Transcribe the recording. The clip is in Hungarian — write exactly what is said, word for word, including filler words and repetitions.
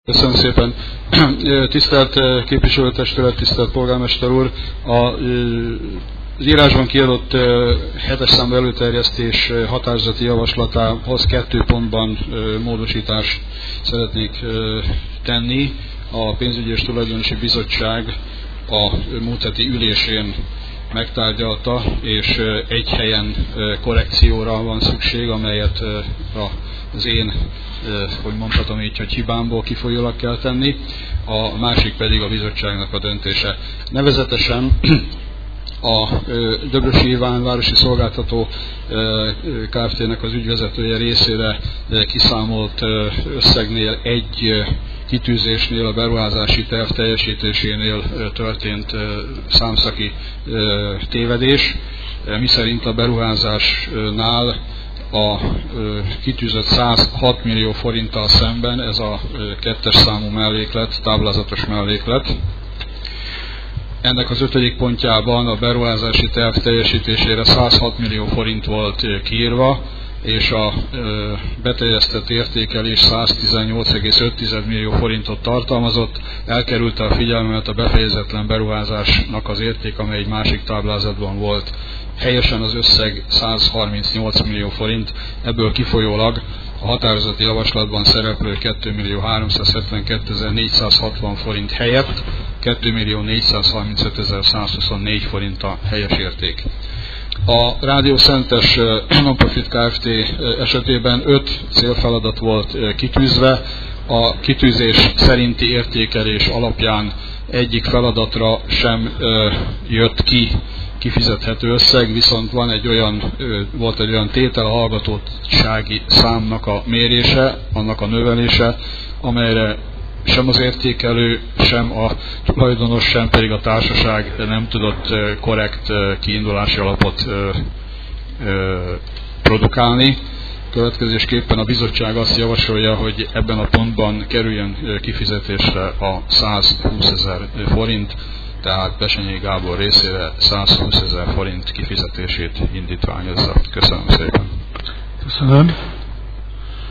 Köszönöm szépen. Tisztelt képviselőtestület, tisztelt polgármester úr! A, az írásban kiadott hetes számú előterjesztés határozati javaslatához kettő pontban módosítást szeretnék tenni. A Pénzügyi és Tulajdonosi Bizottság a múlt heti ülésén megtárgyalta, és egy helyen korrekcióra van szükség, amelyet az én, hogy mondhatom így, hogy hibámból kifolyólag kell tenni, a másik pedig a bizottságnak a döntése. Nevezetesen a Döbrösi Iván Városi Szolgáltató Kft-nek az ügyvezetője részére kiszámolt összegnél, egy kitűzésnél, a beruházási terv teljesítésénél történt számszaki tévedés, miszerint a beruházásnál a kitűzött száz hat millió forinttal szemben, ez a kettes számú melléklet, táblázatos melléklet. Ennek az ötödik pontjában a beruházási terv teljesítésére száz hat millió forint volt kiírva, és a beteljesztett értékelés száztizennyolc egész öt millió forintot tartalmazott. Elkerülte a figyelmet a befejezetlen beruházásnak az érték, amely egy másik táblázatban volt. Helyesen az összeg száz harmincnyolc millió forint, ebből kifolyólag a határozati javaslatban szereplő két millió háromszázhetvenkétezer-négyszázhatvan forint helyett két millió négyszázharmincötezer-százhuszonnégy forint a helyes érték. A Rádió Szentes Nonprofit Kft. Esetében öt célfeladat volt kitűzve. A kitűzés szerinti értékelés alapján egyik feladatra sem jött ki kifizethető összeg, viszont van egy olyan, volt egy olyan tétel, a hallgatottsági számnak a mérése, annak a növelése, amelyre sem az értékelő, sem a tulajdonos, sem pedig a társaság nem tudott korrekt kiindulási alapot produkálni. Következésképpen a bizottság azt javasolja, hogy ebben a pontban kerüljön kifizetésre a százhúszezer forint, tehát Besenyei Gábor részére százhúszezer forint kifizetését indítványozza. Köszönöm szépen. Köszönöm.